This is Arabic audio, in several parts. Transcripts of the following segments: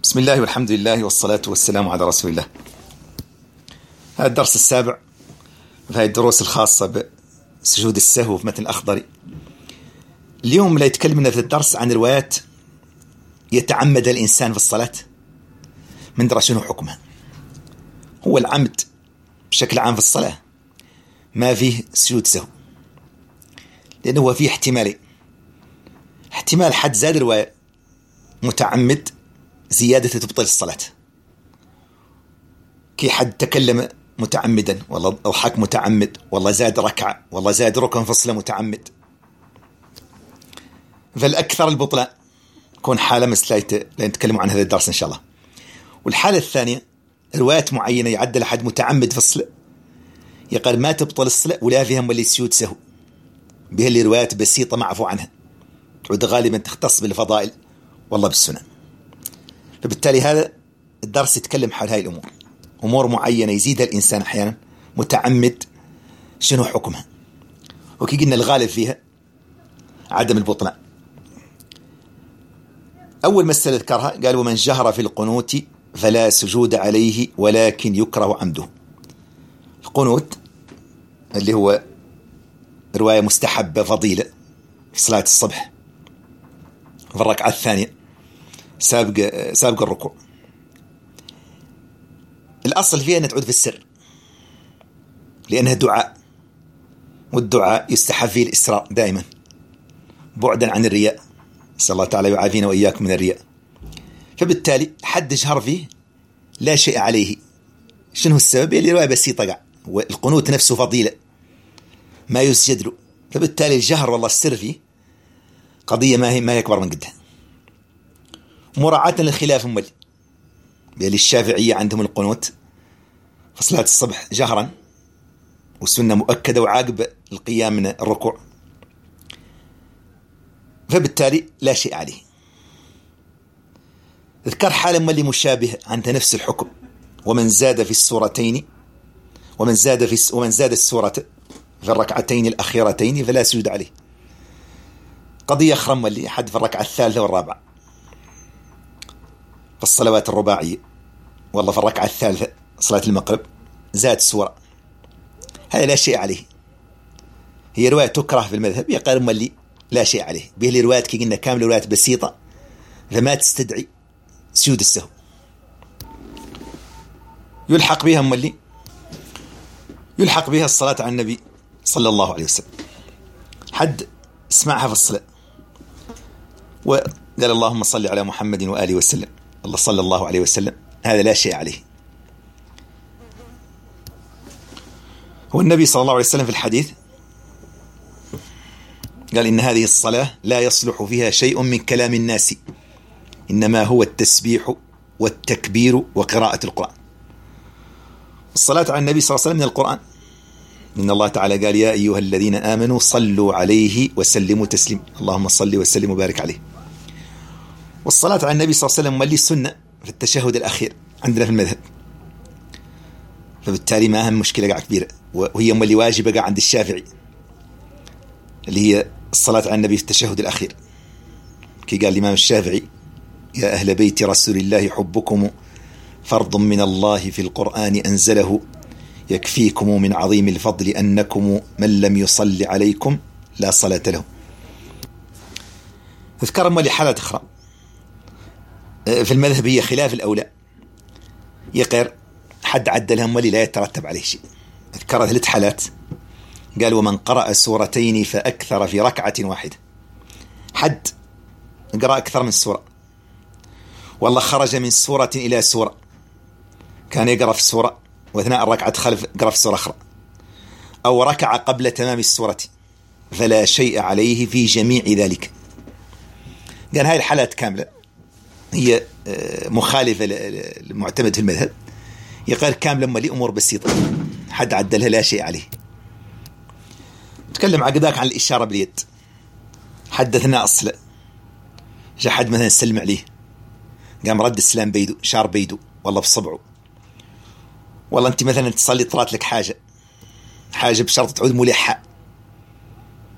بسم الله والحمد لله والصلاة والسلام على رسول الله. هذا الدرس السابع في هذه الدروس الخاصة بسجود السهو في متن الأخضري. اليوم لا يتكلم لنا في الدرس عن روايات يتعمد الإنسان في الصلاة من درى شنو حكمها. هو العمد بشكل عام في الصلاة ما فيه سجود سهو، لأنه هو فيه احتمالين: احتمال حد زاد رواية متعمد زيادة تبطل الصلاة، كي حد تكلم متعمدا والله أضحك متعمد والله زاد ركعة والله زاد ركن في الصلاة متعمد، فالأكثر البطلان يكون حالة مثل لا نتكلم عن هذا الدرس إن شاء الله. والحالة الثانية روايات معينة يعدل حد متعمد في الصلاة يقال ما تبطل الصلاة ولا فيها مولي سجود سهو، بها اللي روايات بسيطة معفو عنها تعود غالبا تختص بالفضائل والله بالسنن. فبالتالي هذا الدرس يتكلم حول هاي الأمور، أمور معينة يزيدها الإنسان أحيانا متعمد شنو حكمها، وكي قلنا الغالب فيها عدم البطلان. أول مسألة ذكرها قال: ومن جهر في القنوت فلا سجود عليه ولكن يكره عمده. القنوت اللي هو رواية مستحبة فضيلة في صلاة الصبح في الركعة الثانية سابق الركوع. الأصل فيها أن تعود في السر لأنها دعاء، والدعاء يستحب فيه الإسرار دائما بعدا عن الرياء، نسأل الله تعالى يعافينا وإياكم من الرياء. فبالتالي حد جهر فيه لا شيء عليه. شنو السبب؟ اللي رواية بسيطة قاع، والقنوت نفسه فضيلة ما يسجد له، فبالتالي الجهر والله السر فيه قضية ما هي أكبر من قدها. مراعاة للخلاف مولي بيلي الشافعية عندهم القنوت في صلاة الصبح جهرا والسنة مؤكدة وعاقب القيام من الركوع، فبالتالي لا شيء عليه. ذكر حالا مولي مشابه عند نفس الحكم: ومن زاد في السورتين ومن زاد السورة في الركعتين الأخيرتين فلا سجود عليه. قضية أخرى مولي حد في الركعة الثالثة والرابعة في الصلوات الرباعية، والله في الركعة الثالثة صلاة المغرب زاد سورة، هذا لا شيء عليه. هي رواية تكره في المذهب، يقال مولي لا شيء عليه، به لي روايات كي قلنا كامل روايات بسيطة فما تستدعي سجود السهو. يلحق بها مولي يلحق بها الصلاة على النبي صلى الله عليه وسلم. حد اسمعها في الصلاة وقال اللهم صل على محمد وآله وسلم، الله صلى الله عليه وسلم، هذا لا شيء عليه. هو النبي صلى الله عليه وسلم في الحديث قال: إن هذه الصلاة لا يصلح فيها شيء من كلام الناس، إنما هو التسبيح والتكبير وقراءة القرآن. الصلاة على النبي صلى الله عليه وسلم من القرآن، إن الله تعالى قال: يا أيها الذين آمنوا صلوا عليه وسلموا تسليما، اللهم صل وسلم وبارك عليه. والصلاة على النبي صلى الله عليه وسلم مولي السنة في التشهد الأخير عندنا في المذهب، فبالتالي ما هم مشكلة قاع كبيرة، وهي مولي واجبة قاع عند الشافعي، اللي هي الصلاة على النبي في التشهد الأخير. كي قال الإمام الشافعي: يا أهل بيت رسول الله حبكم فرض من الله في القرآن أنزله، يكفيكم من عظيم الفضل أنكم من لم يصل عليكم لا صلاة له. اذكر مولي حالات أخرى في المذهب هي خلاف الأولى، يقر حد عدلها مولي لا يترتب عليه شيء. اذكر 3 حالات، قال: ومن قرأ سورتين فأكثر في ركعة واحدة. حد قرأ أكثر من سورة، والله خرج من سورة إلى سورة، كان يقرأ في سورة واثناء الركعة خلف قرأ في سورة أخرى، أو ركع قبل تمام السورة، فلا شيء عليه في جميع ذلك. قال هاي الحالات كاملة هي مخالفة للمعتمد في المذهب، يقال كاملة مالي أمور بسيطة حد عدلها لا شيء عليه. تكلم عقداك عن الإشارة باليد، حدثنا أصلا جاء حد مثلا سلم عليه قام رد السلام بيدو، شار بيدو والله بصبعه. والله أنت مثلا تصلي طرات لك حاجة بشرط تعود ملحة،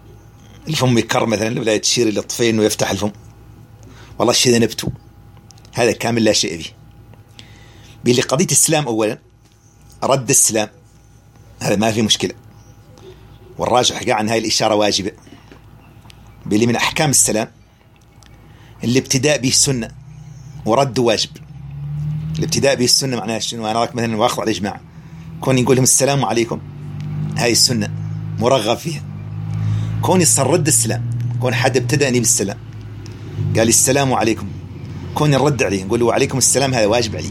الفم يكر مثلا ولا تشير إلى الطفين ويفتح الفم، والله الشيء ذا نبتو، هذا كامل لا شيء فيه. باللي قضية السلام أولا، رد السلام هذا ما في مشكلة، والراجح قاع عن هاي الإشارة واجبة. باللي من أحكام السلام الابتداء به السنة ورد واجب. الابتداء به السنة معناه شنو؟ أنا راك مثلا واخذ على جماعة كون يقول لهم السلام عليكم، هاي السنة مرغب فيها. كون يصير رد السلام، كون حد ابتدأني بالسلام قال السلام عليكم، كون نرد عليه نقول له وعليكم السلام، هذا واجب علي.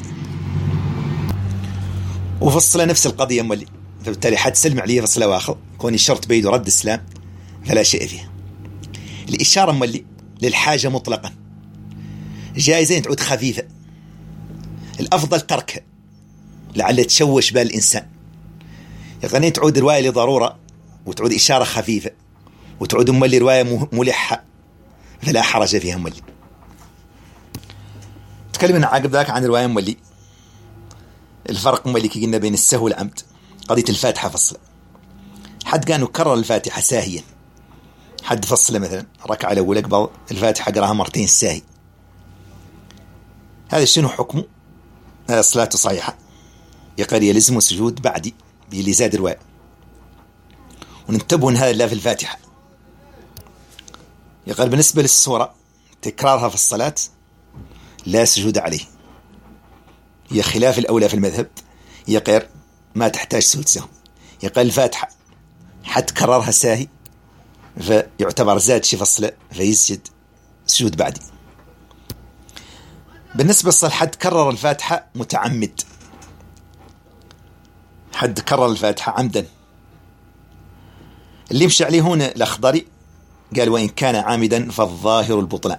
وفي الصلاة نفس القضية مولي، فبالتالي حد سلم عليه في الصلاة واخر كون يشرط بيده رد السلام فلا شيء فيه. الإشارة مولي للحاجة مطلقا جائزة تعود خفيفة، الأفضل تركها لعل تشوش بال الإنسان. يعني تعود رواية لضرورة وتعود إشارة خفيفة وتعود مولي رواية ملحة فلا حرج فيها مولي. تكلمنا عقب ذاك عن رواية مولي الفرق مولي كي قلنا بين السهو والعمد. قضية الفاتحة فصل، حد كانوا كرر الفاتحة ساهيا، حد فصل مثلا ركعة الأولى قبل الفاتحة قراها مرتين ساهي، هذا شنو حكمه؟ هذا صلاته صحيحة، يقال يلزم سجود بعدي باللي زاد الرواية. وننتبه ان هذا لا في الفاتحة، يقال بالنسبة للسورة تكرارها في الصلاة لا سجود عليه، هي خلاف الأولى في المذهب، يقال ما تحتاج سجود سهو. يقال الفاتحة حد كررها ساهي فيعتبر زاد شي في الصلاة فيسجد سجود بعدي. بالنسبة للصلاة حد كرر الفاتحة متعمد، حد كرر الفاتحة عمدا، اللي يمشي عليه هنا الأخضري قال وإن كان عامدا فالظاهر البطلان.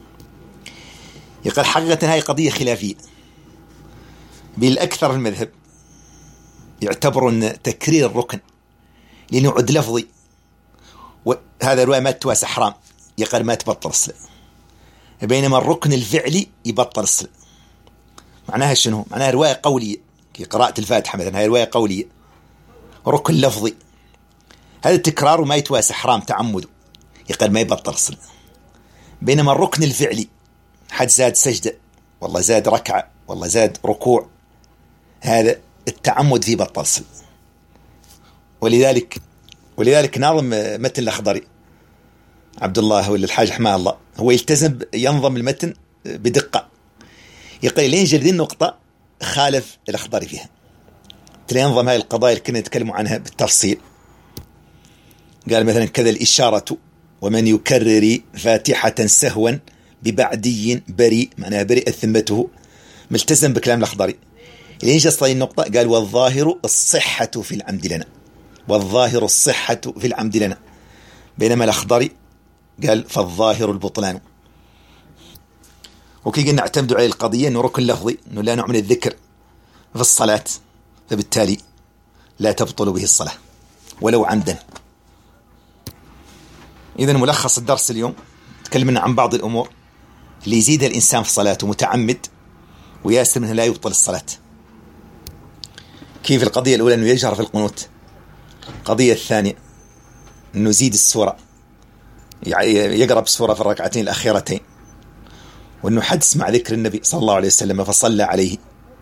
يقال حقيقة هاي قضية خلافية، بالأكثر المذهب يعتبر أن تكرير الركن لأنه عد لفظي، وهذا الرواية ما تواسع حرام، يقال ما تبطل الصلاة، بينما الركن الفعلي يبطل الصلاة. معناها شنو؟ معناها رواية قولية كي قراءة الفاتحة مثلا، هاي رواية قولية ركن لفظي، هذا التكرار وما يتواسع حرام تعمده، يقال ما يبطل الصلاة. بينما الركن الفعلي حد زاد سجدة والله زاد ركعة والله زاد ركوع، هذا التعمد فيه بطل الصلاة. ولذلك ناظم متن الأخضري عبد الله ولا الحاج حماه الله هو يلتزم ينظم المتن بدقة، يقول لين جلدي النقطة خالف الأخضري فيها، تنظم هاي القضايا اللي كنا نتكلموا عنها بالتفصيل. قال مثلا كذا الإشارة ومن يكرر فاتحة سهوا ببعدي بريء، معناها بريء ذمته، ملتزم بكلام الأخضري. لين جاء النقطة قال والظاهر الصحة في العمد لنا، والظاهر الصحة في العمد لنا، بينما الأخضري قال فالظاهر البطلان. وكي قلنا اعتمدوا على القضية أنه ركن لفظي، أنه لا نوع من الذكر في الصلاة، فبالتالي لا تبطل به الصلاة ولو عمدا. إذن ملخص الدرس اليوم تكلمنا عن بعض الأمور اللي يزيدها الإنسان في صلاته متعمد وياسر منها لا يبطل الصلاة. كيف القضية الأولى أنه يجهر في القنوت، القضية الثانية أنه يزيد السورة، يقرأ بسورة في الركعتين الأخيرتين، وأنه حد يسمع ذكر النبي صلى الله عليه وسلم فصلى عليه،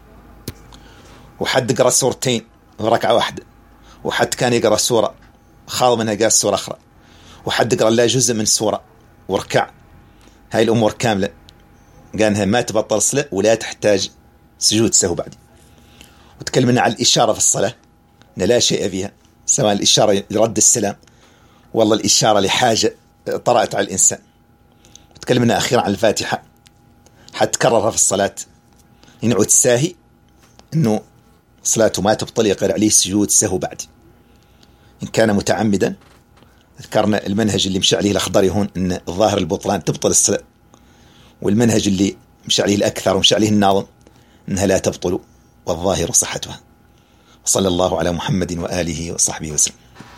وحد يقرأ سورتين في ركعة واحدة، وحد كان يقرأ سورة خاض منها قال سورة أخرى، وحد يقرأ لا جزء من سورة وركع. هاي الأمور كاملة قالها ما تبطل الصلاة ولا تحتاج سجود سهو بعد. وتكلمنا عن الإشارة في الصلاة أن لا شيء فيها، سواء الإشارة لرد السلام والله الإشارة لحاجة طرأت على الإنسان. وتكلمنا أخيرا عن الفاتحة حتى كررها في الصلاة ينعود ساهي أنه صلاته ما تبطل، يقر عليه سجود سهو بعد. إن كان متعمدا ذكرنا المنهج اللي مشى عليه الأخضري هون أن الظاهر البطلان تبطل الصلاة، والمنهج اللي مشى عليه الأكثر ومشى عليه الناظم أنها لا تبطل والظاهر صحتها. وصلى الله على محمد وآله وصحبه وسلم.